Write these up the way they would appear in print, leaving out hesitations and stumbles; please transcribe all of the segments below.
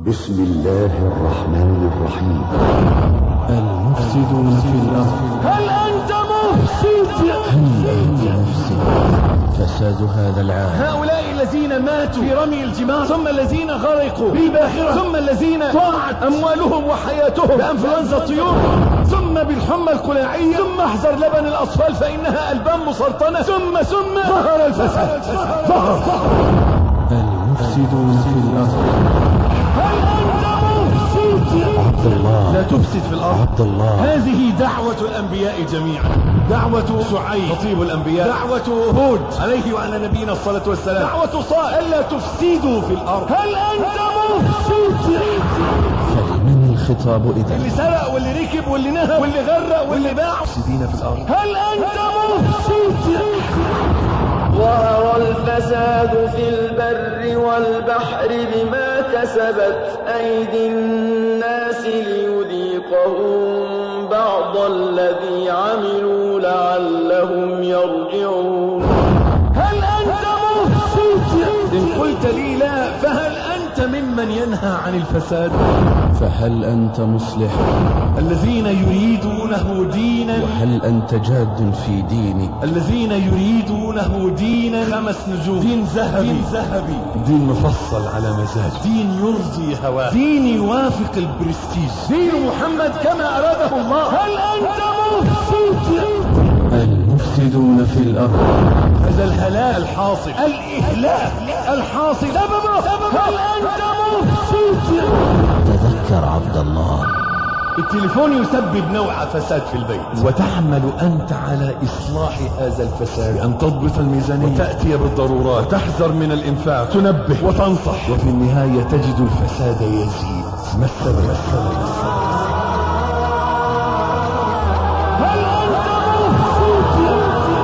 بسم الله الرحمن الرحيم. المفسدون في الأرض. هل أنت مفسد؟ هل أنت مفسد؟ فساد هذا العالم. هؤلاء الذين ماتوا في رمي الجمار، ثم الذين غرقوا بالباخرة، ثم الذين ضاعت أموالهم وحياتهم بأنفلونزا الطيور، ثم بالحمى القلاعية، ثم احذر لبن الأطفال فإنها ألبان مسرطنة، ثم ظهر الفساد. المفسدون في الأرض. هل أنت مفسد؟ عبد الله لا تفسد في الأرض. عبد الله. هذه دعوة الأنبياء جميعا، دعوة شعيب خطيب الأنبياء، دعوة هود عليه وعلى نبينا الصلاة والسلام، دعوة صالح ألا تفسدوا في الأرض. هل أنت مفسد؟ فلمن الخطاب إذا؟ اللي سرق واللي ركب واللي نهب واللي غرق واللي باع مفسدين في الأرض. هل أنت مفسد؟ ظهر الفساد في البر والبحر بما كسبت أيدي الناس ليذيقهم بعض الذي عملوا لعلهم يرجعون. هل أنت مفسد؟ إن قلت لي لا فهل أنت ممن ينهى عن الفساد؟ فهل أنت مصلح؟ الذين يريدونه دينا. وهل أنت جاد في دينك؟ الذين يريدونه دينا 5 نجوم، دين ذهبي، دين مفصل على مزاج، دين يرضي هواه، دين يوافق البرستيج، دين محمد كما أراده الله. هل أنت مفسد؟ المفسدون في الأرض. هذا الهلاك الحاصل، الإهلاك الحاصل سببه. هل أنت مفسد؟ تذكر عبد الله. التليفون يسبب نوع فساد في البيت، وتعمل أنت على إصلاح هذا الفساد بأن تضبط الميزانية وتأتي بالضرورات وتحذر من الإنفاق، تنبه وتنصح، وفي النهاية تجد الفساد يزيد. ما السبب؟ هل أنت مفسد؟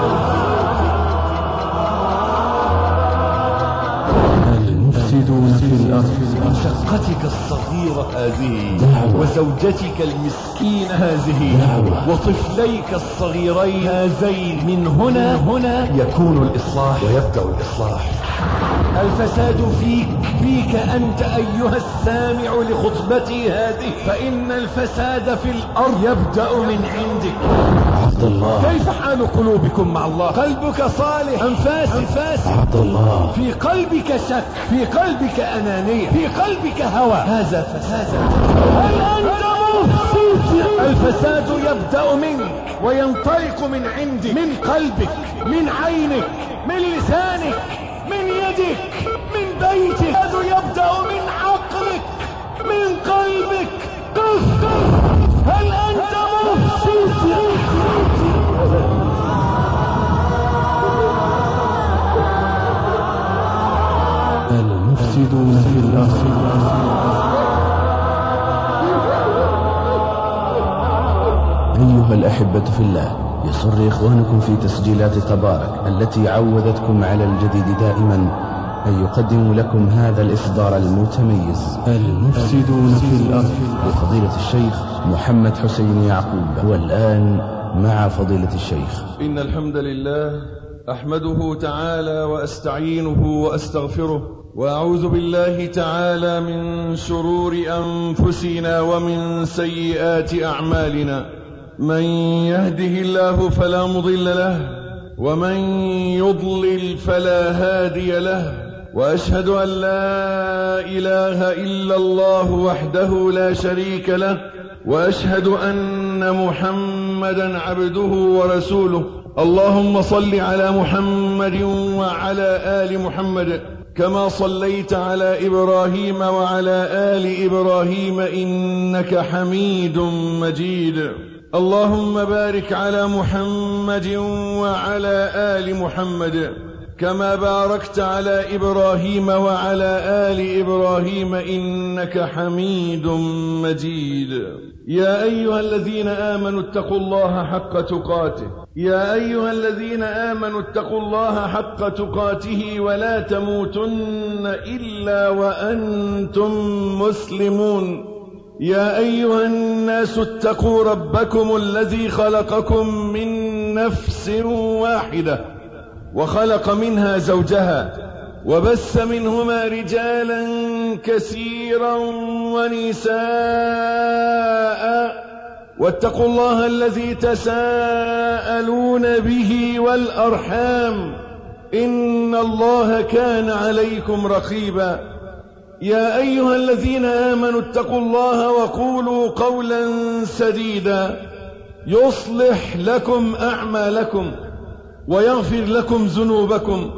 المفسدون في الأرض. شقتك الصغيرة هذه دعوة. وزوجتك المسكينة هذه دعوة. وطفليك الصغيرين هذين، من هنا يكون الإصلاح ويبدأ الإصلاح. الفساد فيك أنت أيها السامع لخطبتي هذه، فإن الفساد في الأرض يبدأ من عندك. عبد الله. كيف حال قلوبكم مع الله؟ قلبك صالح؟ أنفاس؟ عبد الله. في قلبك شك، في قلبك أنانية، في قلبك هوى، هذا فساد. هل أنت مفسد؟ الفساد يبدأ منك وينطلق من عندك، من قلبك، من عينك، من لسانك، من يدك، من بيتك. الفساد يبدأ من عقلك، من قلبك. قف. هل أنت مفسد؟ المفسدون في الأرض. أيها الأحبة في الله، يسر إخوانكم في تسجيلات تبارك التي عودتكم على الجديد دائما أن يقدموا لكم هذا الإصدار المتميز، المفسدون في الأرض، لفضيلة الشيخ محمد حسين يعقوب. والآن مع فضيلة الشيخ. إن الحمد لله أحمده تعالى وأستعينه وأستغفره، وأعوذ بالله تعالى من شرور أنفسنا ومن سيئات أعمالنا. من يهده الله فلا مضل له، ومن يضلل فلا هادي له، وأشهد أن لا إله إلا الله وحده لا شريك له، وأشهد أن محمدا عبده ورسوله. اللهم صل على محمد وعلى آل محمد كما صليت على إبراهيم وعلى آل إبراهيم إنك حميد مجيد. اللهم بارك على محمد وعلى آل محمد كما باركت على إبراهيم وعلى آل إبراهيم إنك حميد مجيد. يا أيها الذين آمنوا اتقوا الله حق تقاته، يا أيها الذين آمنوا اتقوا الله حق تقاته ولا تموتن إلا وأنتم مسلمون. يا أيها الناس اتقوا ربكم الذي خلقكم من نفس واحدة وخلق منها زوجها وبث منهما رجالا كثيرا ونساء، واتقوا الله الذي تساءلون به والأرحام إن الله كان عليكم رقيبا. يا أيها الذين آمنوا اتقوا الله وقولوا قولا سديدا يصلح لكم أعمالكم ويغفر لكم ذنوبكم،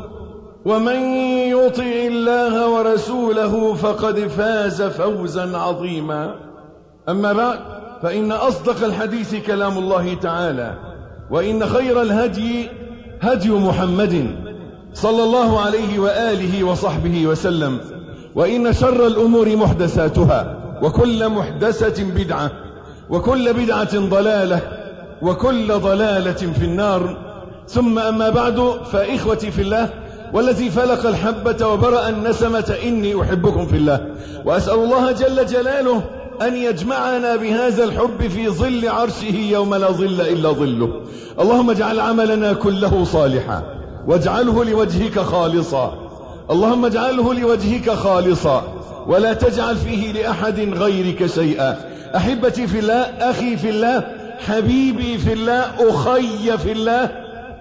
ومن يطع الله ورسوله فقد فاز فوزا عظيما. أما بعد، فإن أصدق الحديث كلام الله تعالى، وإن خير الهدي هدي محمد صلى الله عليه وآله وصحبه وسلم، وإن شر الأمور محدثاتها، وكل محدثة بدعة، وكل بدعة ضلالة، وكل ضلالة في النار. ثم أما بعد، فإخوتي في الله والذي فلق الحبة وبرأ النسمة، إني أحبكم في الله، وأسأل الله جل جلاله أن يجمعنا بهذا الحب في ظل عرشه يوم لا ظل إلا ظله. اللهم اجعل عملنا كله صالحا واجعله لوجهك خالصا، اللهم اجعله لوجهك خالصا ولا تجعل فيه لأحد غيرك شيئا. أحبتي في الله، أخي في الله، حبيبي في الله، أخي في الله،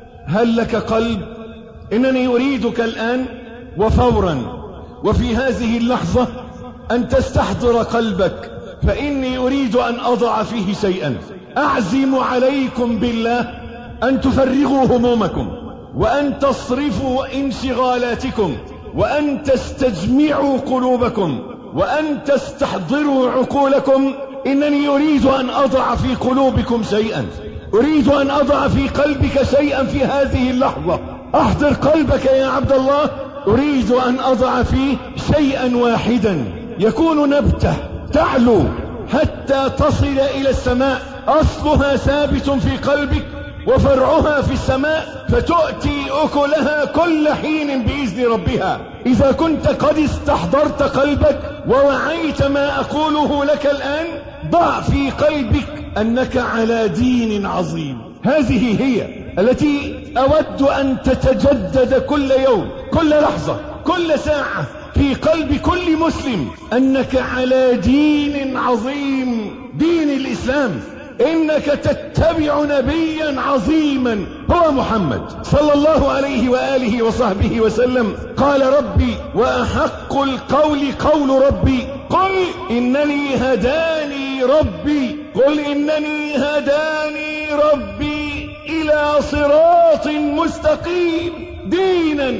هل لك قلب؟ إنني أريدك الآن وفورا وفي هذه اللحظة أن تستحضر قلبك، فإني أريد أن أضع فيه شيئا. أعزم عليكم بالله أن تفرغوا همومكم، وأن تصرفوا انشغالاتكم، وأن تستجمعوا قلوبكم، وأن تستحضروا عقولكم. إنني أريد أن أضع في قلوبكم شيئا، أريد أن أضع في قلبك شيئا في هذه اللحظة. أحضر قلبك يا عبد الله. أريد أن أضع فيه شيئا واحدا يكون نبتة تعلو حتى تصل إلى السماء، أصلها ثابت في قلبك وفرعها في السماء، فتؤتي أكلها كل حين بإذن ربها. إذا كنت قد استحضرت قلبك ووعيت ما أقوله لك الآن، ضع في قلبك أنك على دين عظيم. هذه هي التي أود أن تتجدد كل يوم، كل لحظة، كل ساعة في قلب كل مسلم، أنك على دين عظيم، دين الإسلام. إنك تتبع نبيا عظيما هو محمد صلى الله عليه وآله وصحبه وسلم. قال ربي وأحق القول قول ربي، قل إنني هداني ربي، قل إنني هداني ربي إلى صراط مستقيم دينا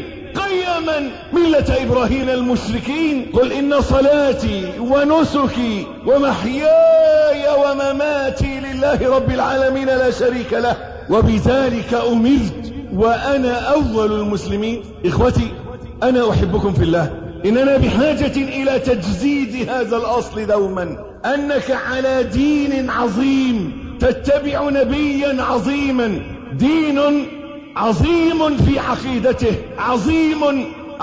قيما ملة إبراهيم المشركين. قل إن صلاتي ونسكي ومحياي ومماتي لله رب العالمين لا شريك له وبذلك أمرت وأنا أول المسلمين. إخوتي، أنا أحبكم في الله. إننا بحاجة إلى تجديد هذا الأصل دوما، أنك على دين عظيم، تتبع نبيا عظيما، دين عظيم في عقيدته، عظيم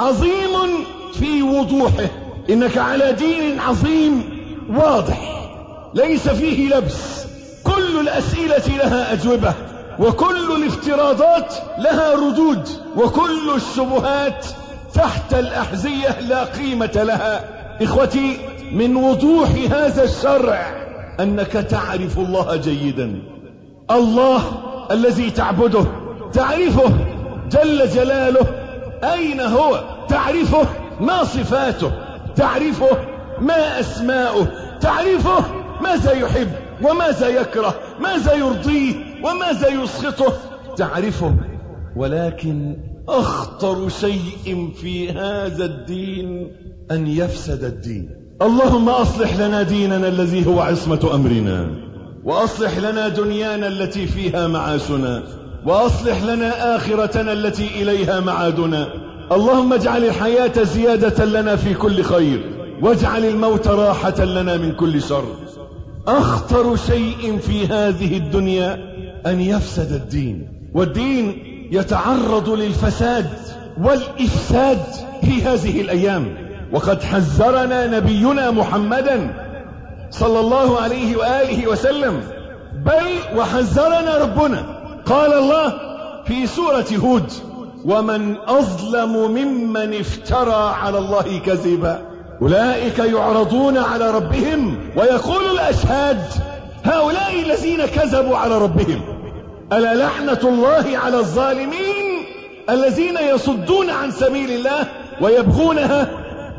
في وضوحه. إنك على دين عظيم واضح ليس فيه لبس، كل الأسئلة لها أجوبة، وكل الافتراضات لها ردود، وكل الشبهات تحت الأحذية لا قيمة لها. إخوتي، من وضوح هذا الشرع أنك تعرف الله جيدا. الله الذي تعبده تعرفه جل جلاله، أين هو؟ تعرفه ما صفاته، تعرفه ما أسماؤه، تعرفه ماذا يحب وماذا يكره، ماذا يرضيه وماذا يسخطه، تعرفه. ولكن أخطر شيء في هذا الدين أن يفسد الدين. اللهم أصلح لنا ديننا الذي هو عصمة أمرنا، وأصلح لنا دنيانا التي فيها معاشنا، وأصلح لنا آخرتنا التي إليها معادنا. اللهم اجعل الحياة زيادة لنا في كل خير، واجعل الموت راحة لنا من كل شر. أخطر شيء في هذه الدنيا أن يفسد الدين، والدين يتعرض للفساد والإفساد في هذه الأيام. وقد حذرنا نبينا محمدا صلى الله عليه وآله وسلم، بل وحذرنا ربنا. قال الله في سورة هود: ومن أظلم ممن افترى على الله كذبا. أولئك يعرضون على ربهم ويقول الأشهاد هؤلاء الذين كذبوا على ربهم. ألا لعنة الله على الظالمين الذين يصدون عن سبيل الله ويبغونها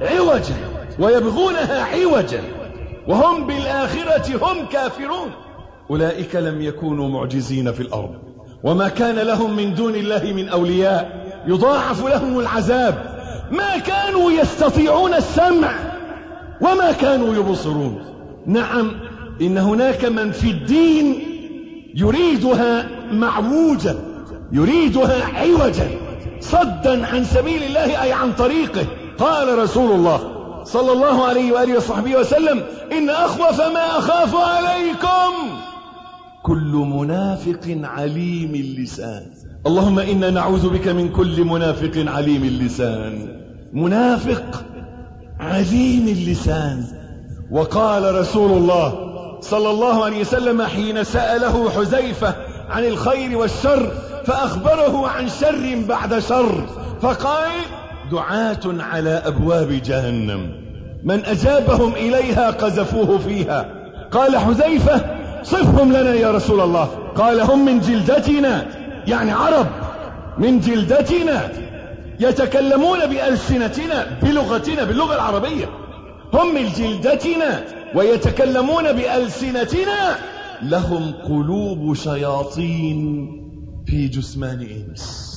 عوجا وهم بالآخرة هم كافرون. أولئك لم يكونوا معجزين في الأرض وما كان لهم من دون الله من أولياء يضاعف لهم العذاب، ما كانوا يستطيعون السمع وما كانوا يبصرون. نعم، إن هناك من في الدين يريدها معوجة، يريدها عوجا، صدا عن سبيل الله أي عن طريقه. قال رسول الله صلى الله عليه وآله وصحبه وسلم: إن أخوف ما أخاف عليكم كل منافق عليم اللسان. اللهم إنا نعوذ بك من كل منافق عليم اللسان. منافق عليم اللسان. وقال رسول الله صلى الله عليه وسلم حين سأله حذيفة عن الخير والشر فأخبره عن شر بعد شر فقال: دعاة على أبواب جهنم من أجابهم إليها قذفوه فيها. قال حذيفة: صفهم لنا يا رسول الله. قال: هم من جلدتنا، يعني عرب من جلدتنا، يتكلمون بألسنتنا، بلغتنا، باللغة العربية. هم من جلدتنا ويتكلمون بألسنتنا، لهم قلوب شياطين في جثمان إنس.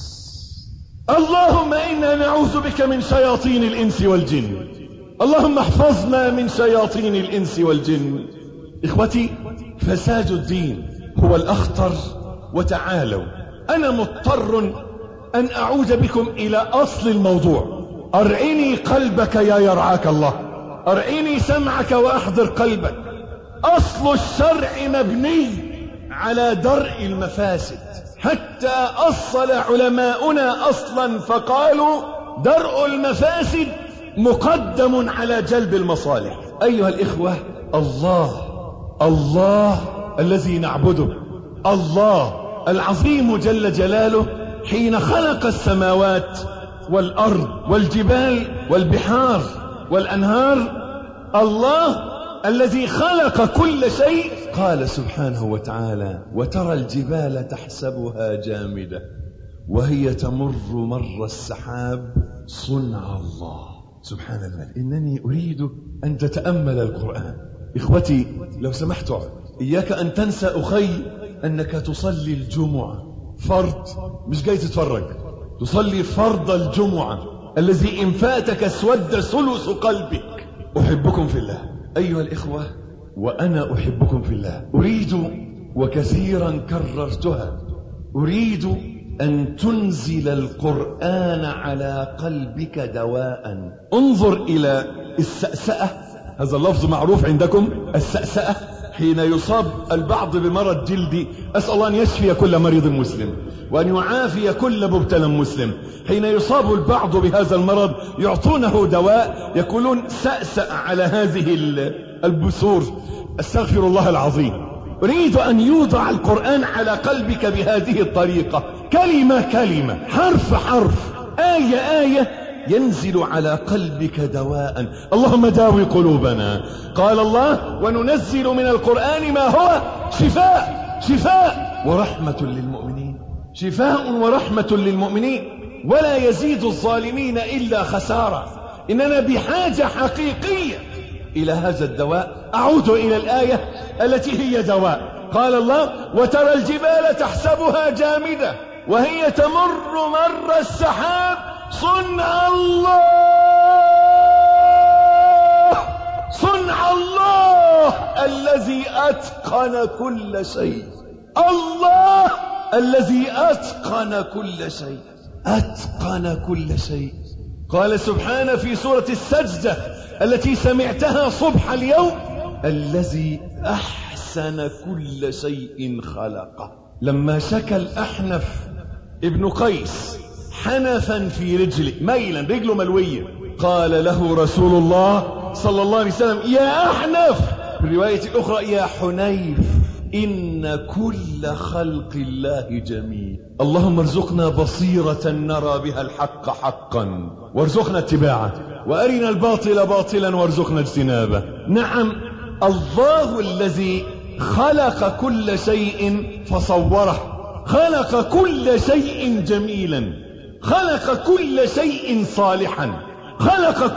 اللهم إنا نعوذ بك من شياطين الإنس والجن. اللهم احفظنا من شياطين الإنس والجن. إخوتي، فساد الدين هو الأخطر. وتعالوا، أنا مضطر أن أعود بكم إلى أصل الموضوع. أرعني قلبك يا يرعاك الله، أرعني سمعك وأحضر قلبك. أصل الشرع مبني على درء المفاسد، حتى أصل علماؤنا أصلا فقالوا: درء المفاسد مقدم على جلب المصالح. أيها الإخوة، الله الذي نعبده، الله العظيم جل جلاله، حين خلق السماوات والأرض والجبال والبحار والأنهار، الله الذي خلق كل شيء قال سبحانه وتعالى: وترى الجبال تحسبها جامدة وهي تمر مر السحاب صنع الله. سبحان الملك. إنني أريد أن تتأمل القرآن. إخوتي، لو سمحت، إياك أن تنسى أخي أنك تصلي الجمعة فرض، مش جاي تتفرج، تصلي فرض الجمعة الذي إن فاتك اسود ثلث قلبك. أحبكم في الله أيها الإخوة، وأنا أحبكم في الله. أريد، وكثيرا كررتها، أريد أن تنزل القرآن على قلبك دواء. انظر إلى السأسأة، هذا اللفظ معروف عندكم، السأسأة، حين يصاب البعض بمرض جلدي. أسأل الله أن يشفي كل مريض مسلم وأن يعافي كل مبتلى مسلم. حين يصاب البعض بهذا المرض يعطونه دواء، يقولون: سأسأ على هذه البثور. استغفر الله العظيم. أريد أن يوضع القرآن على قلبك بهذه الطريقة، كلمة كلمة، حرف حرف، آية آية، ينزل على قلبك دواء. اللهم داوي قلوبنا. قال الله: وننزل من القرآن ما هو شفاء ورحمة للمؤمنين. شفاء ورحمة للمؤمنين، ولا يزيد الظالمين إلا خسارة. إننا بحاجة حقيقية إلى هذا الدواء. أعود إلى الآية التي هي دواء. قال الله: وترى الجبال تحسبها جامدة وهي تمر مر السحاب صنع الله. صنع الله الذي أتقن كل شيء. الله الذي أتقن كل شيء، أتقن كل شيء. قال سبحانه في سورة السجدة التي سمعتها صبح اليوم: الذي أحسن كل شيء خلقه. لما شكى الأحنف ابن قيس حنفا في رجله، ميلا، رجله ملوية، قال له رسول الله صلى الله عليه وسلم: يا أحنف، في الرواية الأخرى: يا حنيف، إن كل خلق الله جميل. اللهم ارزقنا بصيرة نرى بها الحق حقا وارزقنا اتباعه. وأرنا الباطل باطلا وارزقنا اجتنابه. نعم، الله الذي خلق كل شيء فصوره، خلق كل شيء جميلا، خلق كل شيء صالحا، خلق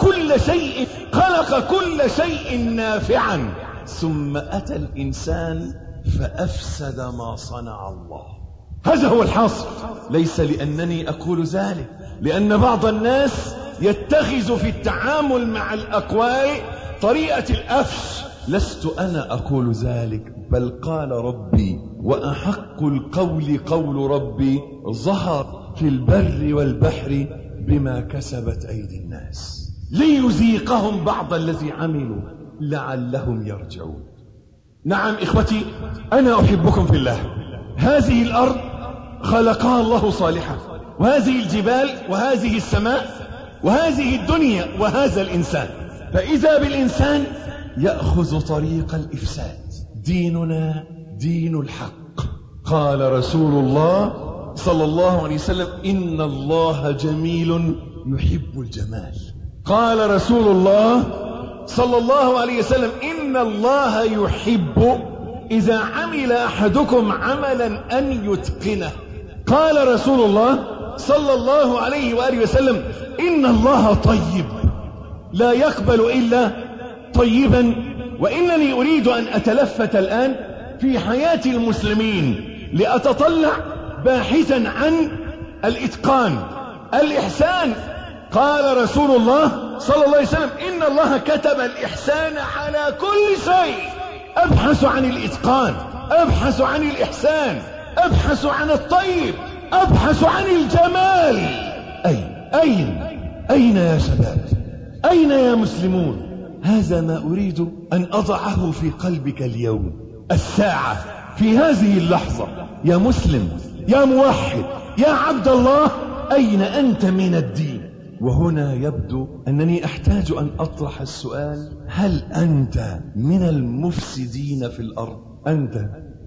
كل شيء نافعا، ثم أتى الإنسان فأفسد ما صنع الله. هذا هو الحاصل. ليس لأنني أقول ذلك، لأن بعض الناس يتخذ في التعامل مع الأقوال طريقة الأفش. لست أنا أقول ذلك، بل قال ربي: وأحق القول قول ربي ظهر في البر والبحر بما كسبت أيدي الناس ليذيقهم بعض الذي عملوا لعلهم يرجعون. نعم إخوتي، أنا أحبكم في الله. هذه الأرض خلقها الله صالحة، وهذه الجبال، وهذه السماء، وهذه الدنيا، وهذا الإنسان. فإذا بالإنسان يأخذ طريق الإفساد. ديننا دين الحق. قال رسول الله صلى الله عليه وسلم: إن الله جميل يحب الجمال. قال رسول الله صلى الله عليه وسلم: إن الله يحب إذا عمل أحدكم عملا أن يتقنه. قال رسول الله صلى الله عليه وآله وسلم: إن الله طيب لا يقبل إلا طيبا. وإنني أريد أن أتلفت الآن في حياة المسلمين لأتطلع باحثا عن الإتقان، الإحسان. قال رسول الله صلى الله عليه وسلم: إن الله كتب الإحسان على كل شيء. أبحث عن الإتقان، أبحث عن الإحسان، أبحث عن الطيب، أبحث عن الجمال. أين يا شباب؟ أين يا مسلمون؟ هذا ما أريد أن أضعه في قلبك اليوم، الساعة، في هذه اللحظة. يا مسلم، يا موحد، يا عبد الله، أين أنت من الدين؟ وهنا يبدو أنني أحتاج أن أطرح السؤال: هل أنت من المفسدين في الأرض؟ أنت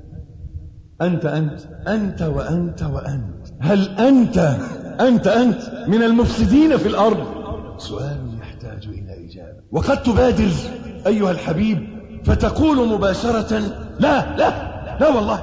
وأنت. هل أنت من المفسدين في الأرض؟ سؤال يحتاج إلى إجابة. وقد تبادر أيها الحبيب فتقول مباشرة: لا والله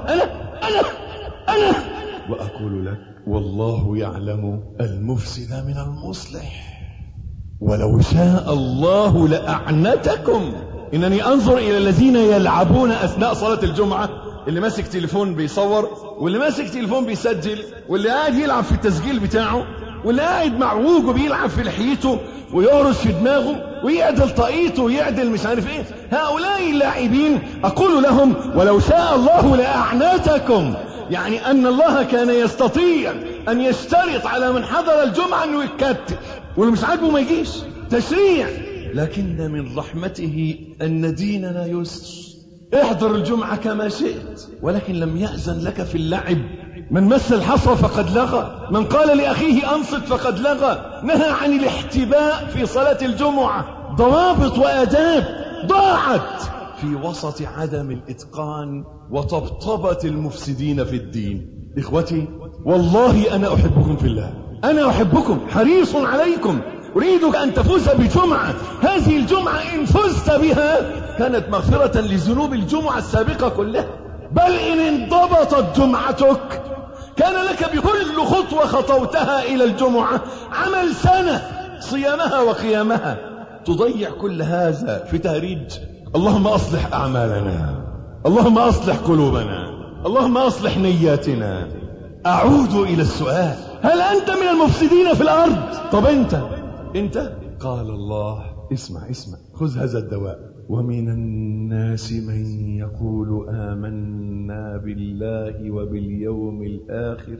أنا. وأقول لك: والله يعلم المفسد من المصلح، ولو شاء الله لأعنتكم. إنني أنظر إلى الذين يلعبون أثناء صلاة الجمعة، اللي ماسك تليفون بيصور، واللي ماسك تليفون بيسجل، واللي قاعد يلعب في التسجيل بتاعه، واللي قاعد معوج وبيلعب في لحيته ويهرس في دماغه ويعدل طاقيته ويعدل مش عارف ايه. هؤلاء اللاعبين أقول لهم: ولو شاء الله لأعنتكم. يعني أن الله كان يستطيع أن يشترط على من حضر الجمعة أنه يتكتل، واللي مش عاجبه ما يجيش. تشريع. لكن من رحمته أن ديننا يسر. احضر الجمعة كما شئت، ولكن لم يأذن لك في اللعب. من مس الحصى فقد لغى، من قال لأخيه أنصت فقد لغى. نهى عن الاحتباء في صلاة الجمعة. ضوابط وآداب ضاعت في وسط عدم الإتقان وطبطبة المفسدين في الدين. إخوتي، والله أنا أحبكم في الله، أنا أحبكم، حريص عليكم، أريدك أن تفوز بجمعة. هذه الجمعة إن فزت بها كانت مغفرة لذنوب الجمعة السابقة كلها، بل إن انضبطت جمعتك كان لك بكل خطوة خطوتها إلى الجمعة عمل سنة صيامها وقيامها. تضيع كل هذا في تهريج. اللهم أصلح أعمالنا، اللهم أصلح قلوبنا، اللهم أصلح نياتنا. أعود إلى السؤال: هل أنت من المفسدين في الأرض؟ طب أنت قال الله: اسمع خذ هذا الدواء: ومن الناس من يقول آمنا بالله وباليوم الآخر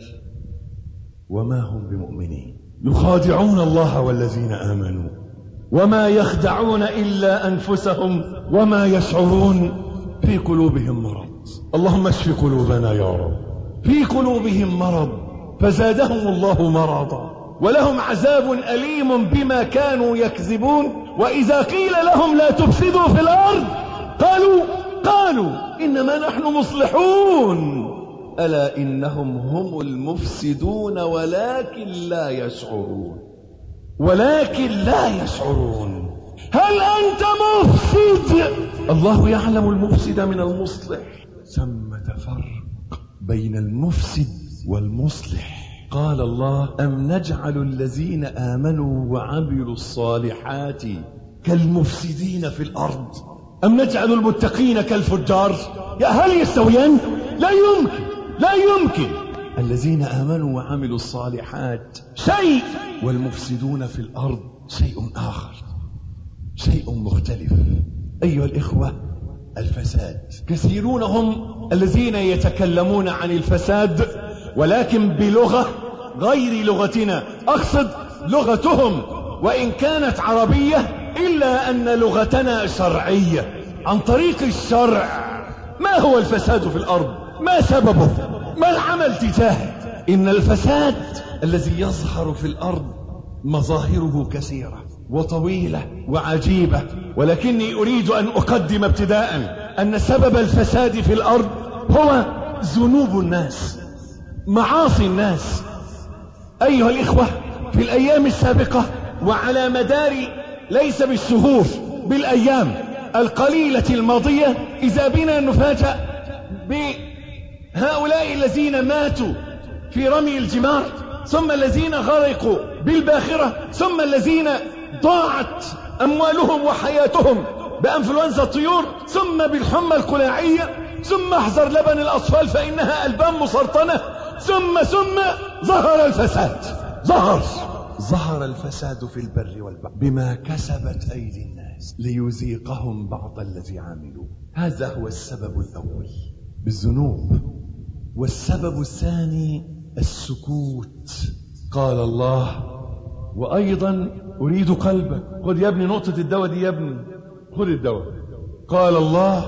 وما هم بمؤمنين، يخادعون الله والذين آمنوا وما يخدعون إلا أنفسهم وما يشعرون. في قلوبهم مرض. اللهم اشف قلوبنا يا رب. في قلوبهم مرض فزادهم الله مرضا، ولهم عذاب أليم بما كانوا يكذبون. وإذا قيل لهم لا تفسدوا في الأرض قالوا إنما نحن مصلحون. ألا إنهم هم المفسدون ولكن لا يشعرون. ولكن لا يشعرون. هل أنت مفسد؟ الله يعلم المفسد من المصلح. ثمة فرق بين المفسد والمصلح. قال الله: أم نجعل الذين آمنوا وعملوا الصالحات كالمفسدين في الأرض أم نجعل المتقين كالفجار؟ يا هل يستويان؟ لا يمكن، لا يمكن. الذين آمنوا وعملوا الصالحات شيء، والمفسدون في الأرض شيء آخر، شيء مختلف. أيها الإخوة، الفساد كثيرون هم الذين يتكلمون عن الفساد ولكن بلغة غير لغتنا، أقصد لغتهم وإن كانت عربية إلا أن لغتنا شرعية عن طريق الشرع. ما هو الفساد في الأرض؟ ما سببه؟ ما العمل تجاهه؟ إن الفساد الذي يظهر في الأرض مظاهره كثيرة وطويلة وعجيبة، ولكني أريد أن أقدم ابتداء أن سبب الفساد في الأرض هو ذنوب الناس، معاصي الناس. أيها الإخوة، في الأيام السابقة وعلى مدار ليس بالشهور، بالأيام القليلة الماضية، إذا بنا نفاجأ بهؤلاء الذين ماتوا في رمي الجمار، ثم الذين غرقوا بالباخرة، ثم الذين ضاعت أموالهم وحياتهم بأنفلونزا الطيور، ثم بالحمى القلاعية، ثم احذر لبن الأطفال فإنها ألبان مسرطنة، ثم ظهر الفساد. ظهر الفساد في البر والبحر بما كسبت أيدي الناس ليذيقهم بعض الذي عملوا. هذا هو السبب الأول بالذنوب. والسبب الثاني السكوت. قال الله: وأيضا أريد قلبك. خذ يا ابني نقطة الدواء دي، يا ابني خذ الدواء. قال الله: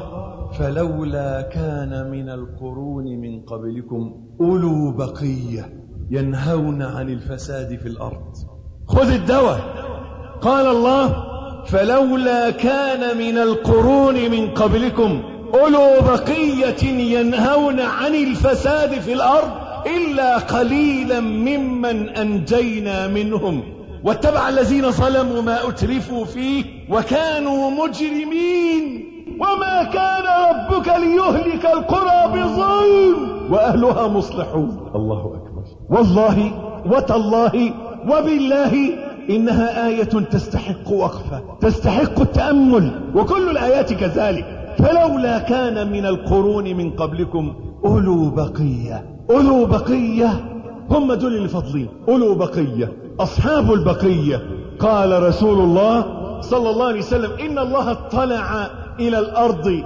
فلولا كان من القرون من قبلكم أولو بقية ينهون عن الفساد في الأرض. خذ الدواء. قال الله: فلولا كان من القرون من قبلكم أولو بقية ينهون عن الفساد في الأرض إلا قليلا ممن أنجينا منهم واتبع الذين ظلموا ما أترفوا فيه وكانوا مجرمين وما كان ربك ليهلك القرى بظلم وأهلها مصلحون. الله أكبر. والله وتالله وبالله إنها آية تستحق وقفة، تستحق التأمل، وكل الآيات كذلك. فلولا كان من القرون من قبلكم أولو بقية. أولو بقية هم دول الفضلين، أولو بقية، أصحاب البقية. قال رسول الله صلى الله عليه وسلم: إن الله اطلع إلى الأرض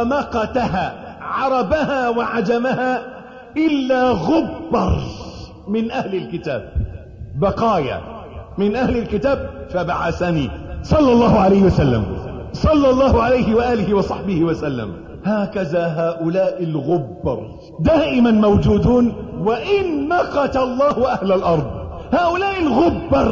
فمقتها عربها وعجمها إلا غبر من أهل الكتاب، بقايا من أهل الكتاب، فبعثني صلى الله عليه وسلم، صلى الله عليه وآله وصحبه وسلم. هكذا هؤلاء الغبر دائما موجودون وإن مقت الله أهل الأرض. هؤلاء الغبر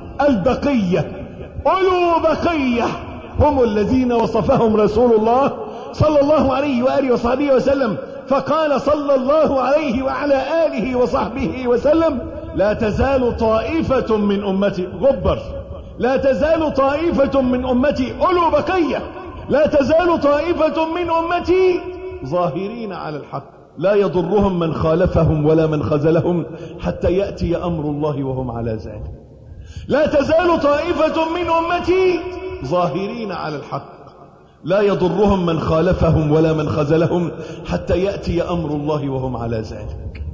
البقية أولو بقية هم الذين وصفهم رسول الله صلى الله عليه وآله وصحبه وسلم، فقال صلى الله عليه وعلى آله وصحبه وسلم: لا تزال طائفة من أمتي غبر، لا تزال طائفة من أمتي أولو بقية، لا تزال طائفة من أمتي ظاهرين على الحق لا يضرهم من خالفهم ولا من خذلهم حتى يأتي أمر الله وهم على ذلك. لا تزال طائفة من أمتي ظاهرين على الحق لا يضرهم من خالفهم ولا من خذلهم حتى يأتي أمر الله وهم على ذلك.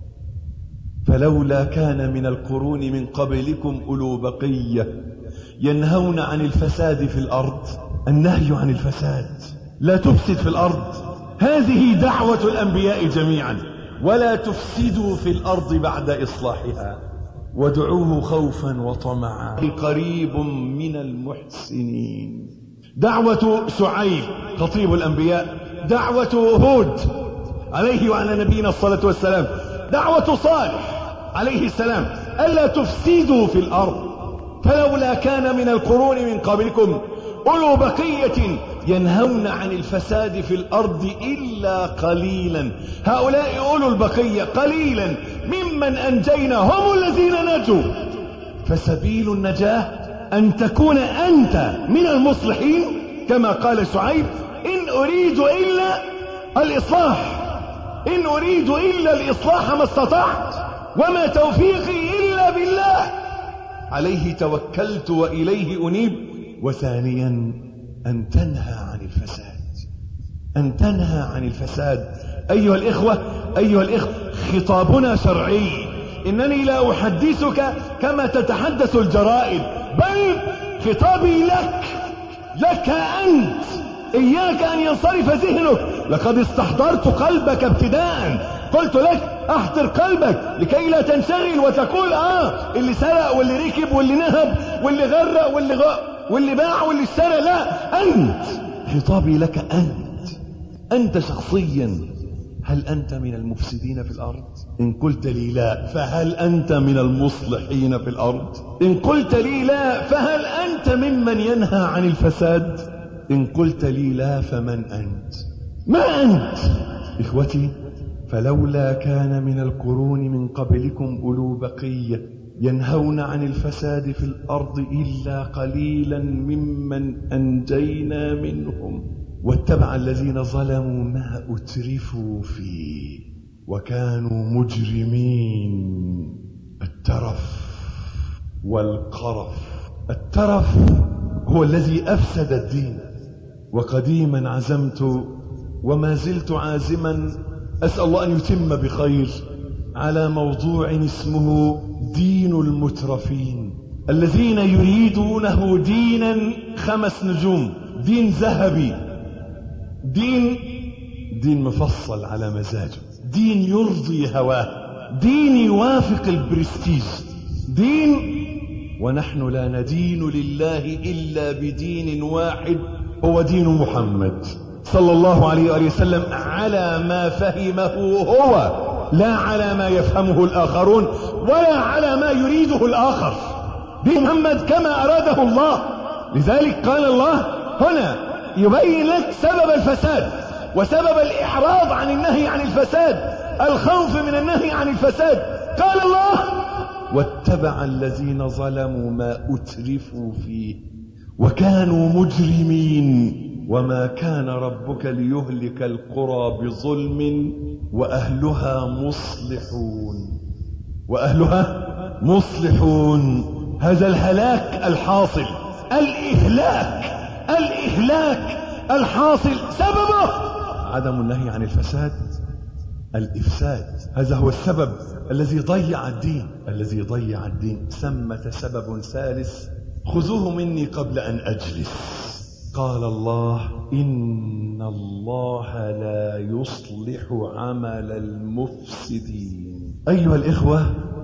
فلولا كان من القرون من قبلكم أولو بقية ينهون عن الفساد في الأرض. النهي عن الفساد، لا تفسد في الأرض، هذه دعوة الأنبياء جميعا. ولا تفسدوا في الأرض بعد إصلاحها وادعوه خوفا وطمعا قريب من المحسنين. دعوة شعيب خطيب الأنبياء، دعوة هود عليه وعلى نبينا الصلاة والسلام، دعوة صالح عليه السلام: ألا تفسدوا في الأرض. فلولا كان من القرون من قبلكم أولو بقية ينهون عن الفساد في الأرض إلا قليلا. هؤلاء أولو البقية قليلا ممن أنجينا هم الذين نجوا، فسبيل النجاة أن تكون أنت من المصلحين كما قال شعيب: إن أريد إلا الإصلاح، إن أريد إلا الإصلاح ما استطعت، وما توفيقي إلا بالله، عليه توكلت وإليه أنيب. وثانيا أن تنهى عن الفساد، أن تنهى عن الفساد. أيها الإخوة خطابنا شرعي، إنني لا أحدثك كما تتحدث الجرائد، بل خطابي لك أنت. إياك أن ينصرف ذهنك، لقد استحضرت قلبك ابتداء، قلت لك احضر قلبك لكي لا تنشغل وتقول اللي سرق واللي ركب واللي نهب واللي غرق واللي باع واللي اشترى. لا، أنت، خطابي لك أنت شخصيا. هل أنت من المفسدين في الأرض؟ إن قلت لي لا، فهل أنت من المصلحين في الأرض؟ إن قلت لي لا، فهل أنت ممن ينهى عن الفساد؟ إن قلت لي لا، فمن أنت؟ ما أنت؟ إخوتي، فلولا كان من القرون من قبلكم أولو بقية ينهون عن الفساد في الأرض إلا قليلا ممن أنجينا منهم واتبع الذين ظلموا ما أترفوا فيه وكانوا مجرمين. الترف والقرف. الترف هو الذي أفسد الدين. وقديما عزمت وما زلت عازما، أسأل الله أن يتم بخير، على موضوع اسمه دين المترفين، الذين يريدونه دينا 5 نجوم، دين ذهبي، دين مفصل على مزاجه، دين يرضي هواه، دين يوافق البرستيج، دين. ونحن لا ندين لله إلا بدين واحد، هو دين محمد صلى الله عليه وآله وسلم، على ما فهمه هو، لا على ما يفهمه الآخرون ولا على ما يريده الآخر. دين محمد كما أراده الله. لذلك قال الله هنا يبين لك سبب الفساد وسبب الإعراض عن النهي عن الفساد، الخوف من النهي عن الفساد. قال الله: واتبع الذين ظلموا ما أترفوا فيه وكانوا مجرمين وما كان ربك ليهلك القرى بظلم وأهلها مصلحون. هذا الهلاك الحاصل، الإهلاك الحاصل سببه عدم النهي عن الفساد، الإفساد. هذا هو السبب الذي ضيع الدين. ثمة سبب ثالث، خذوه مني قبل أن أجلس. قال الله: إن الله لا يصلح عمل المفسدين. أيها الإخوة،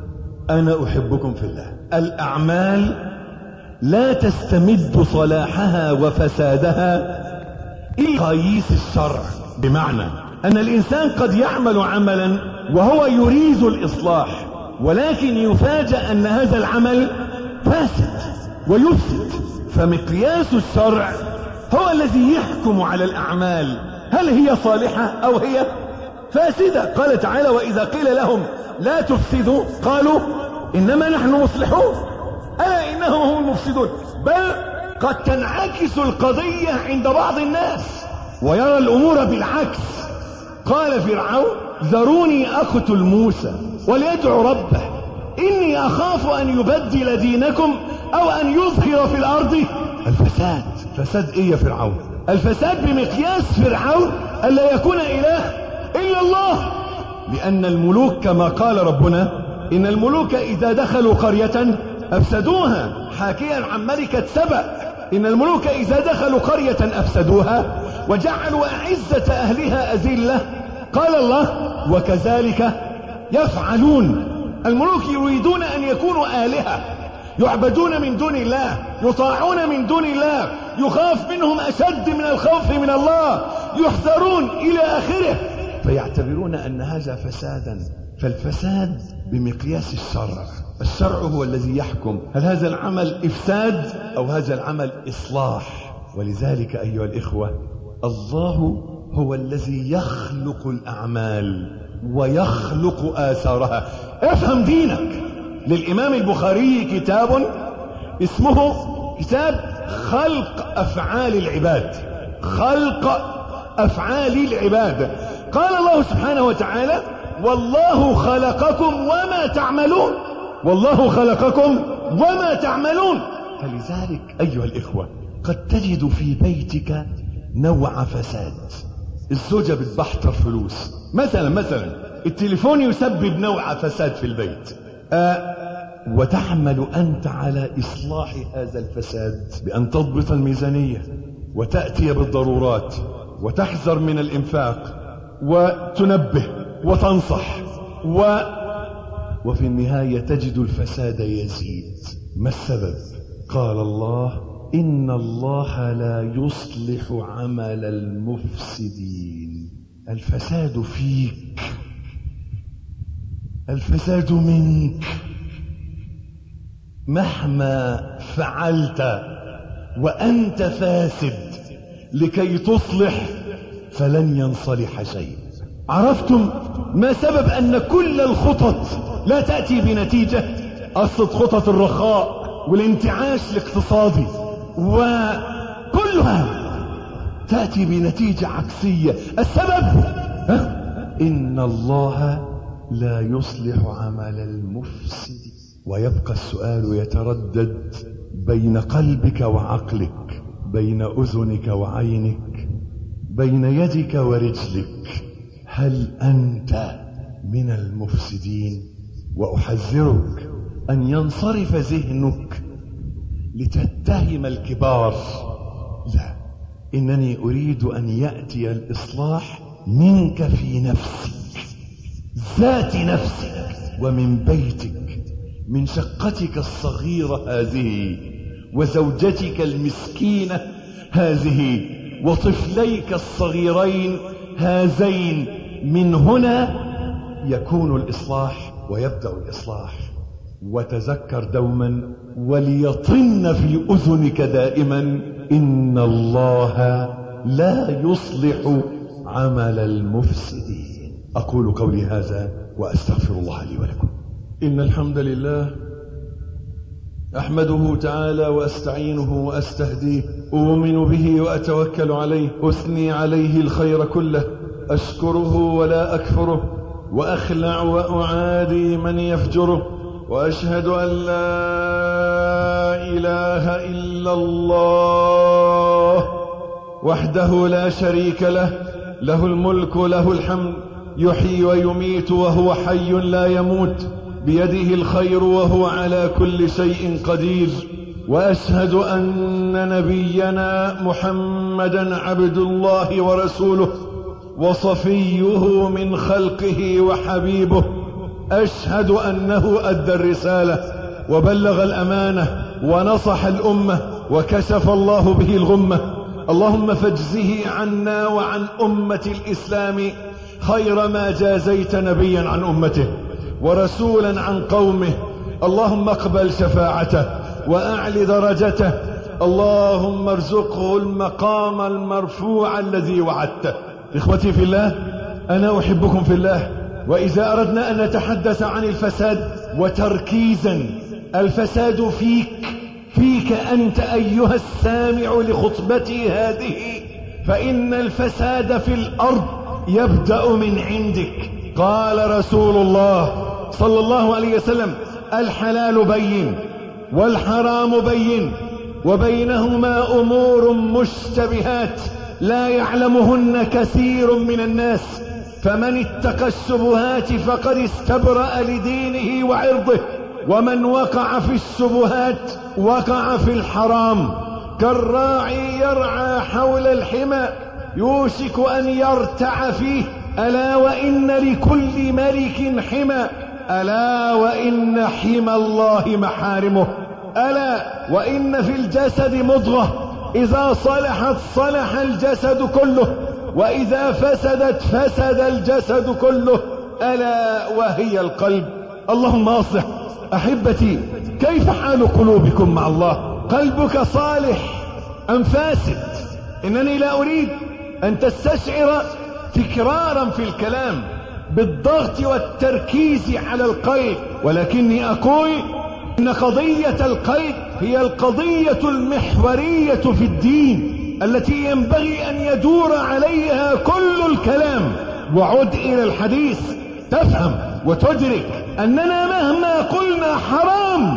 أنا أحبكم في الله. الأعمال لا تستمد صلاحها وفسادها إلا قياس الشرع، بمعنى أن الإنسان قد يعمل عملا وهو يريد الإصلاح، ولكن يفاجأ أن هذا العمل فاسد ويفسد، فمقياس الشرع هو الذي يحكم على الأعمال، هل هي صالحة أو هي فاسدة. قال تعالى: وإذا قيل لهم لا تفسدوا قالوا إنما نحن مصلحون ألا إنهم هم المفسدون. بل قد تنعكس القضية عند بعض الناس ويرى الأمور بالعكس. قال فرعون: ذروني أقتل موسى وليدعو ربه إني أخاف أن يبدل دينكم أو أن يظهر في الأرض الفساد. فساد إيه يا فرعون؟ الفساد بمقياس فرعون ألا يكون إله إلا الله، لأن الملوك كما قال ربنا: إن الملوك إذا دخلوا قرية أفسدوها، حاكيا عن ملكة سبأ: إن الملوك إذا دخلوا قرية أفسدوها وجعلوا أعزة أهلها أذلة. قال الله: وكذلك يفعلون. الملوك يريدون أن يكونوا آلهة، يعبدون من دون الله، يطاعون من دون الله، يخاف منهم أشد من الخوف من الله، يحذرون إلى آخره، فيعتبرون أن هذا فسادا. فالفساد بمقياس الشرع، الشرع هو الذي يحكم هل هذا العمل إفساد أو هذا العمل إصلاح. ولذلك أيها الإخوة، الله هو الذي يخلق الأعمال ويخلق آثارها. افهم دينك، للإمام البخاري كتاب اسمه كتاب خلق أفعال العباد. خلق أفعال العباد. قال الله سبحانه وتعالى: والله خلقكم وما تعملون. والله خلقكم وما تعملون. فلذلك أيها الإخوة قد تجد في بيتك نوع فساد. الزوجة بتبحتر فلوس مثلا التليفون يسبب نوع فساد في البيت. وتعمل أنت على إصلاح هذا الفساد بأن تضبط الميزانية وتأتي بالضرورات وتحذر من الإنفاق وتنبه وتنصح وفي النهاية تجد الفساد يزيد. ما السبب؟ قال الله: إن الله لا يصلح عمل المفسدين. الفساد فيك، الفساد منك. مهما فعلت وأنت فاسد لكي تصلح فلن ينصلح شيء. عرفتم ما سبب أن كل الخطط لا تأتي بنتيجة؟ أصل خطط الرخاء والانتعاش الاقتصادي وكلها تأتي بنتيجة عكسية. السبب إن الله لا يصلح عمل المفسد. ويبقى السؤال يتردد بين قلبك وعقلك، بين أذنك وعينك، بين يدك ورجلك. هل أنت من المفسدين؟ وأحذرك أن ينصرف ذهنك لتتهم الكبار. لا، إنني أريد أن يأتي الإصلاح منك في نفسك، ذات نفسك، ومن بيتك، من شقتك الصغيرة هذه، وزوجتك المسكينة هذه، وطفليك الصغيرين هذين. من هنا يكون الإصلاح ويبدأ الإصلاح. وتذكر دوما وليطن في أذنك دائما: إن الله لا يصلح عمل المفسدين. أقول قولي هذا وأستغفر الله لي ولكم. إن الحمد لله أحمده تعالى وأستعينه وأستهديه، أؤمن به وأتوكل عليه، أثني عليه الخير كله، أشكره ولا أكفره، وأخلع وأعادي من يفجره، وأشهد أن لا إله إلا الله وحده لا شريك له، له الملك له الحمد، يحيي ويميت وهو حي لا يموت، بيده الخير وهو على كل شيء قدير. وأشهد أن نبينا محمدا عبد الله ورسوله وصفيه من خلقه وحبيبه. أشهد أنه أدى الرسالة وبلغ الأمانة ونصح الأمة وكشف الله به الغمة. اللهم فاجزه عنا وعن أمة الإسلام خير ما جازيت نبيا عن أمته ورسولا عن قومه. اللهم اقبل شفاعته وأعل درجته. اللهم ارزقه المقام المرفوع الذي وعدته. إخوتي في الله، أنا أحبكم في الله. وإذا أردنا أن نتحدث عن الفساد وتركيزا، الفساد فيك أنت أيها السامع لخطبتي هذه، فإن الفساد في الأرض يبدأ من عندك. قال رسول الله صلى الله عليه وسلم: الحلال بين والحرام بين وبينهما أمور مشتبهات لا يعلمهن كثير من الناس، فمن اتقى الشبهات فقد استبرأ لدينه وعرضه، ومن وقع في الشبهات وقع في الحرام. كالراعي يرعى حول الحمى يوشك أن يرتع فيه، ألا وإن لكل ملك حمى، ألا وإن حمى الله محارمه، ألا وإن في الجسد مضغة إذا صلحت صلح الجسد كله، وإذا فسدت فسد الجسد كله، ألا وهي القلب. اللهم أصلح. أحبتي، كيف حال قلوبكم مع الله؟ قلبك صالح أم فاسد؟ إنني لا أريد أن تستشعر تكرارا في الكلام، بالضغط والتركيز على القلب، ولكني أقول إن قضية القلب هي القضية المحورية في الدين التي ينبغي أن يدور عليها كل الكلام. وعد إلى الحديث تفهم وتدرك أننا مهما قلنا حرام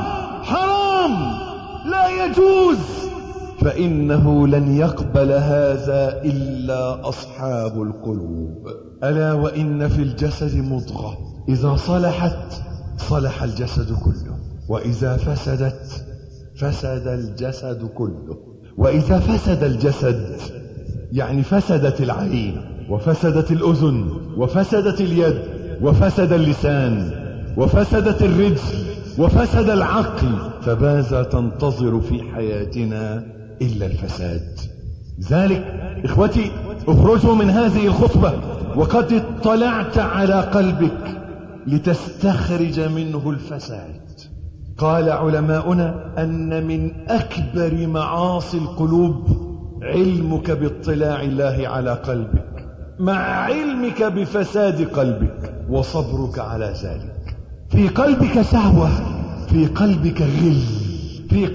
لا يجوز، فإنه لن يقبل هذا إلا أصحاب القلوب. ألا وإن في الجسد مضغة إذا صلحت صلح الجسد كله، وإذا فسدت فسد الجسد كله. وإذا فسد الجسد يعني فسدت العين وفسدت الأذن وفسدت اليد وفسد اللسان وفسدت الرجل وفسد العقل، فماذا تنتظر في حياتنا إلا الفساد؟ ذلك إخوتي اخرجوا من هذه الخطبة وقد اطلعت على قلبك لتستخرج منه الفساد. قال علماؤنا أن من أكبر معاصي القلوب علمك باطلاع الله على قلبك مع علمك بفساد قلبك وصبرك على ذلك. في قلبك شهوة، في قلبك غل، في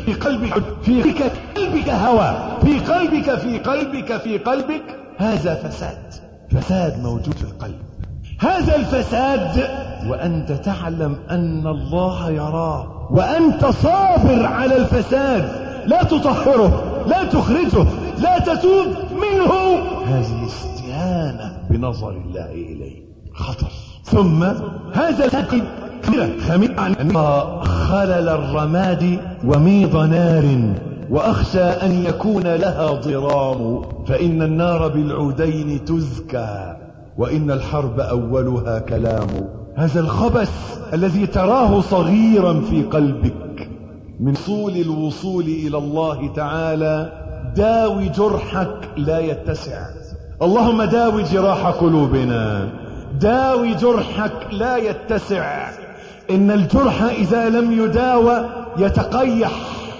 قلبك هوى، في قلبك هذا فساد موجود في القلب. هذا الفساد وأنت تعلم أن الله يراه، وأنت صابر على الفساد، لا تطهره، لا تخرجه، لا تتوب منه. هذه استهانة بنظر الله إليه، خطر. ثم هذا القلب خمير عن خلل الرماد وميض نار، وأخشى أن يكون لها ضرام، فإن النار بالعودين تزكى، وإن الحرب أولها كلام. هذا الخبث الذي تراه صغيرا في قلبك من طول الوصول إلى الله تعالى داوي جرحك لا يتسع. اللهم داوي جراح قلوبنا، داوي جرحك لا يتسع. إن الجرح إذا لم يداوى يتقيح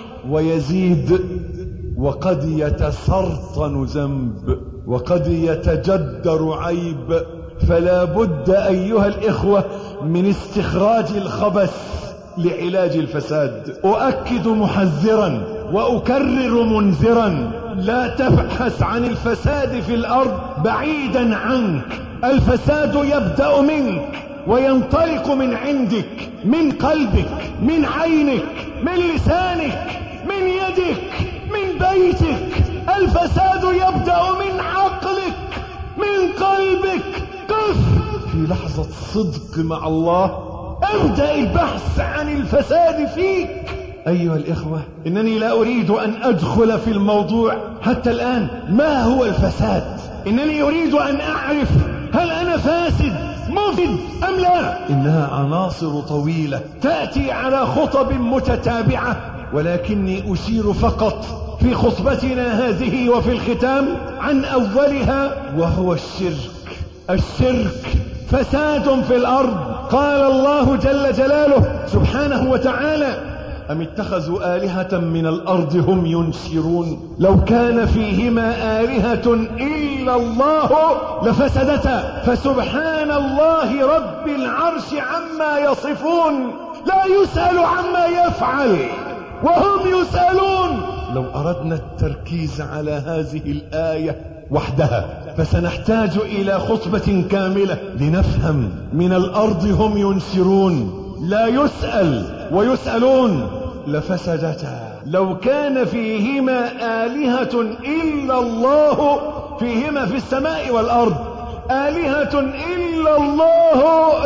ويزيد، وقد يتسرطن ذنب، وقد يتجدر عيب. فلا بد أيها الإخوة من استخراج الخبث لعلاج الفساد. أؤكد محذرا وأكرر منذرا، لا تبحث عن الفساد في الأرض بعيدا عنك. الفساد يبدأ منك وينطلق من عندك، من قلبك، من عينك، من لسانك، من يدك، من بيتك. الفساد يبدأ من عقلك، من قلبك. قف في لحظة صدق مع الله، ابدأ البحث عن الفساد فيك. أيها الإخوة، إنني لا أريد أن أدخل في الموضوع حتى الآن ما هو الفساد. إنني أريد أن أعرف هل أنا فاسد مفسد أم لا. إنها عناصر طويلة تأتي على خطب متتابعة، ولكني أشير فقط في خطبتنا هذه وفي الختام عن أولها، وهو الشرك فساد في الأرض. قال الله جل جلاله سبحانه وتعالى: أم اتخذوا آلهة من الأرض هم ينشرون لو كان فيهما آلهة إلا الله لفسدتا فسبحان الله رب العرش عما يصفون لا يسأل عما يفعل وهم يسألون. لو أردنا التركيز على هذه الآية وحدها فسنحتاج إلى خطبة كاملة لنفهم من الأرض هم ينشرون لا يسأل ويسألون لفسدتا. لو كان فيهما آلهة إلا الله، فيهما في السماء والأرض آلهة إلا الله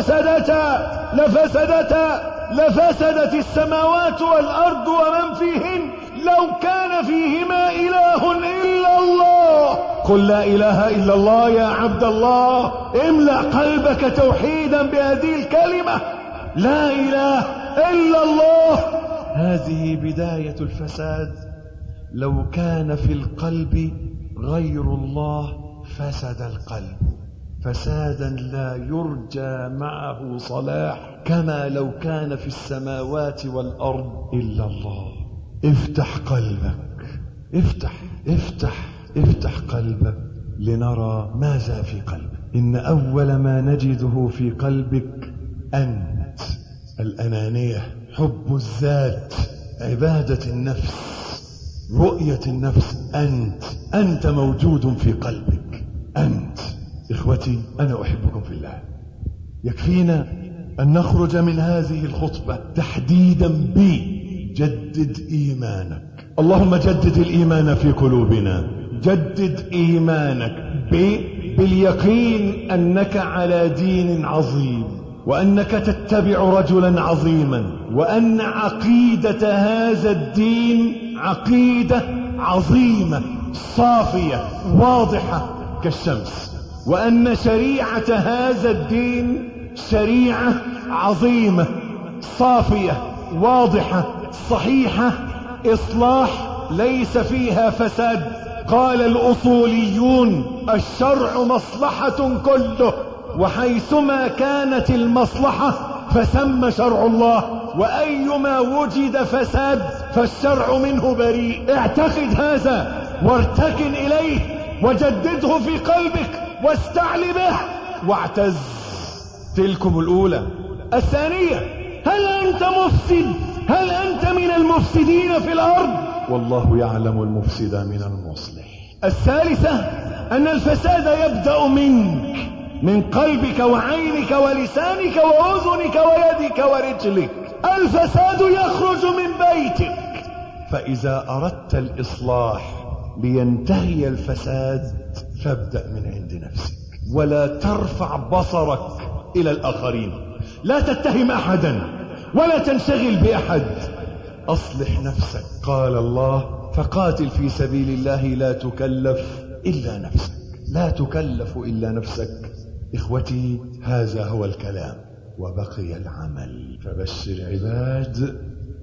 لفسدت السماوات والأرض ومن فيهن لو كان فيهما إله إلا الله. قل لا إله إلا الله يا عبد الله، املأ قلبك توحيدا بهذه الكلمة، لا إله إلا الله. هذه بداية الفساد. لو كان في القلب غير الله فسد القلب فسادا لا يرجى معه صلاح، كما لو كان في السماوات والأرض إلا الله. افتح قلبك، افتح قلبك لنرى ماذا في قلبك. إن أول ما نجده في قلبك أنت، الأنانية، حب الذات، عبادة النفس، رؤية النفس. أنت موجود في قلبك أنت. إخوتي، أنا أحبكم في الله. يكفينا أن نخرج من هذه الخطبة تحديدا جدد إيمانك. اللهم جدد الإيمان في قلوبنا، جدد إيمانك باليقين أنك على دين عظيم، وأنك تتبع رجلا عظيما، وأن عقيدة هذا الدين عقيدة عظيمة صافية واضحة كالشمس، وأن شريعة هذا الدين شريعة عظيمة صافية واضحة صحيحة إصلاح ليس فيها فساد. قال الأصوليون: الشرع مصلحة كله، وحيثما كانت المصلحة فثم شرع الله، وأيما وجد فساد فالشرع منه بريء. اعتقد هذا وارتكن إليه وجدده في قلبك واستعل به واعتز. تلكم الأولى. الثانية: هل أنت مفسد؟ هل أنت من المفسدين في الأرض؟ والله يعلم المفسد من المصلح. الثالثة: أن الفساد يبدأ منك، من قلبك وعينك ولسانك وأذنك ويدك ورجلك. الفساد يخرج من بيتك. فإذا أردت الإصلاح لينتهي الفساد فابدأ من عند نفسك، ولا ترفع بصرك إلى الآخرين، لا تتهم أحدا ولا تنشغل بأحد. أصلح نفسك. قال الله: فقاتل في سبيل الله لا تكلف إلا نفسك. لا تكلف إلا نفسك. إخوتي، هذا هو الكلام وبقي العمل. فبشر عباد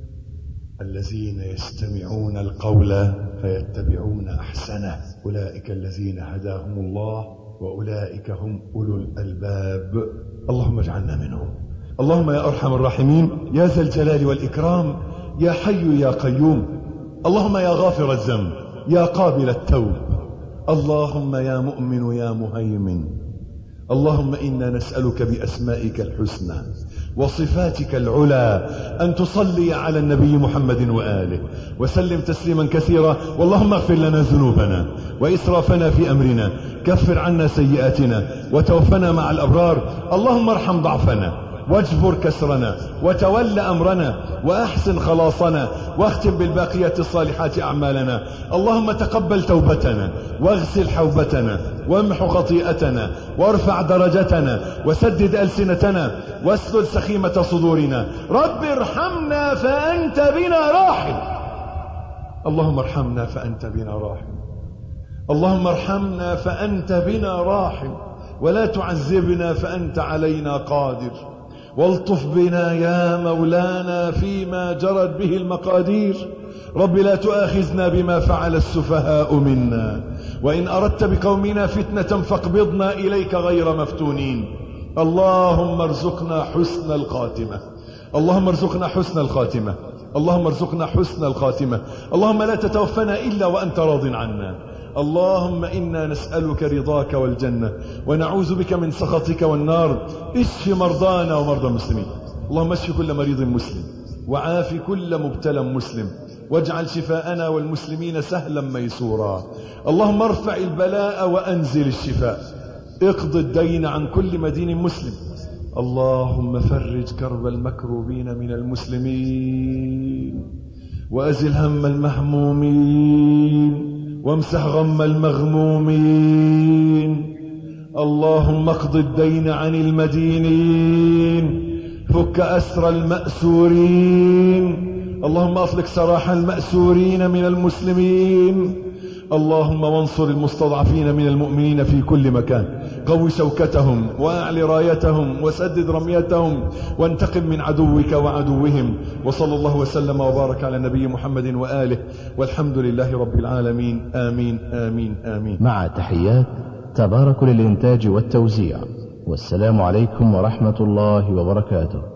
الذين يستمعون القول فيتبعون أحسنه، أولئك الذين هداهم الله وأولئك هم أولو الألباب. اللهم اجعلنا منهم. اللهم يا أرحم الراحمين، يا ذا الجلال والإكرام، يا حي يا قيوم. اللهم يا غافر الذنب، يا قابل التوب. اللهم يا مؤمن يا مهيمن. اللهم إنا نسألك بأسمائك الحسنى وصفاتك العلى أن تصلي على النبي محمد وآله وسلم تسليما كثيرا. واللهم اغفر لنا ذنوبنا وإسرافنا في أمرنا، كفر عنا سيئاتنا وتوفنا مع الأبرار. اللهم ارحم ضعفنا واجبر كسرنا وتول أمرنا وأحسن خلاصنا واختم بالباقيات الصالحات أعمالنا. اللهم تقبل توبتنا واغسل حوبتنا وامح خطيئتنا وارفع درجتنا وسدد ألسنتنا واسلل سخيمة صدورنا. رب ارحمنا فأنت بنا راحم. اللهم ارحمنا فأنت بنا راحم. اللهم ارحمنا فأنت بنا راحم، ولا تعذبنا فأنت علينا قادر. والطف بنا يا مولانا فيما جرت به المقادير. رب لا تؤاخذنا بما فعل السفهاء منا، وإن أردت بقومنا فتنة فاقبضنا إليك غير مفتونين. اللهم ارزقنا حسن الخاتمة. اللهم ارزقنا حسن الخاتمة. اللهم ارزقنا حسن الخاتمة. اللهم لا تتوفنا إلا وأنت راض عنا. اللهم إنا نسألك رضاك والجنة ونعوذ بك من سخطك والنار. اشف مرضانا ومرضى المسلمين. اللهم اشف كل مريض مسلم وعاف كل مبتلى مسلم، واجعل شفاءنا والمسلمين سهلا ميسورا. اللهم ارفع البلاء وأنزل الشفاء. اقض الدين عن كل مدين مسلم. اللهم فرج كرب المكروبين من المسلمين، وأزل هم المهمومين، وامسح غم المغمومين. اللهم اقض الدين عن المدينين، فك أسر المأسورين. اللهم أطلق سراح المأسورين من المسلمين. اللهم وانصر المستضعفين من المؤمنين في كل مكان. قوي شوكتهم وأعل رايتهم وسدد رميتهم، وانتقم من عدوك وعدوهم. وصلى الله وسلم وبارك على النبي محمد وآله، والحمد لله رب العالمين. آمين آمين آمين. مع تحيات تبارك للإنتاج والتوزيع، والسلام عليكم ورحمة الله وبركاته.